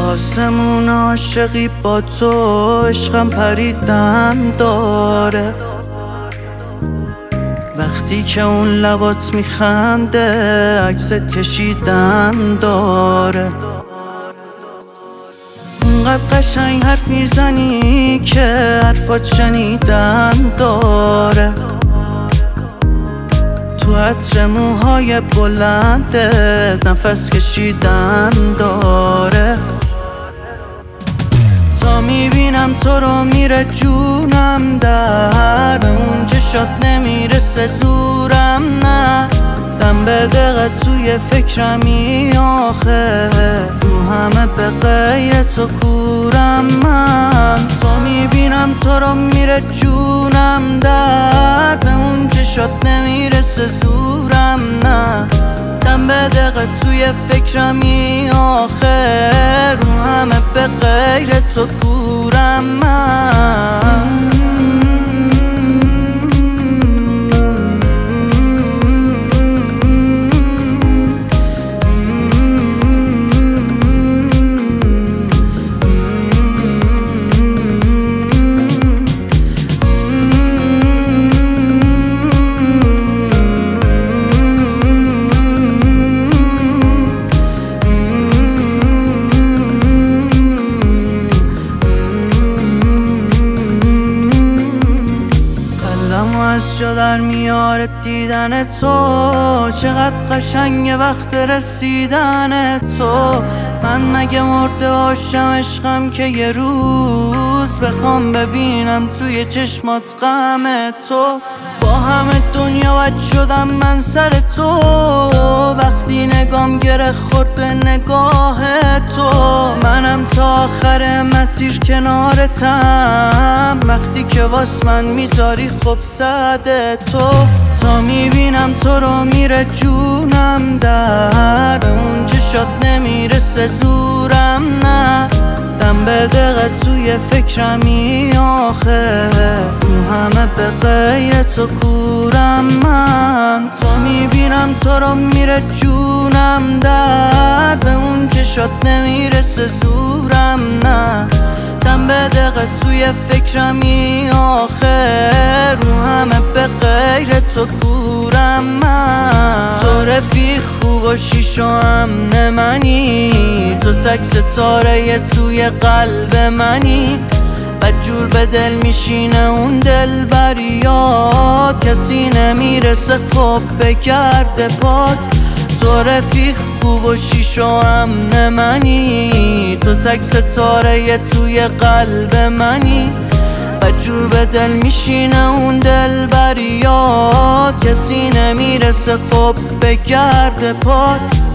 آسمون عاشقی با تو، عشقم پریدن داره وقتی که اون لبات میخنده، عکست کشیدن داره. اونقدر قشنگ حرف میزنی که حرفات شنیدن داره، تو عطر موهای بلنده نفس کشیدن داره. تا میبینم تو رو میره جونم در، اون چشات نمیرسه زورم نه، دم به دقیقه توی فکرمی آخه، رو همه به غیر تو کورم من. تا میبینم تو رو میره جونم در، اون چشات نمیرسه زورم نه، دم به دقیقه توی فکرمی آخه، رو همه به غیر تو کورم من. از جا در میاره دیدن تو، چقدر قشنگ وقت رسیدن تو. من مگه مرده باشم عشقم که یه روز بخوام ببینم توی چشمات غم تو. با همه دنیا بد شدم من سر تو، وقتی نگام گره خورد به نگاه تو. منم تا آخر مسیر کنارتم، وقتی که واس من میذاری خب صد تو. تا میبینم تو رو میره جونم در، اون چشات نمیرسه زورم نه، دم به دقیقه توی فکرمی آخه، رو همه به غیر تو کورم من. تا میبینم تو رو میره جونم در، اون چشات نمیرسه زورم نه، دم به دقیقه توی فکرمی آخه، رو همه به غیر تو کورم من. تو رفیق خوب و شیش و امن منی، تو تک ستاره توی قلب منی، بدجور به دل میشینه اون دل بریا، کسی نمیرسه خب بگرده پات. تو رفیق خوب و شیش و امن منی، تو تک ستاره توی قلب منی، بدجور به دل میشینه اون دل بریا، کسی نمیرسه خب بگرده پات.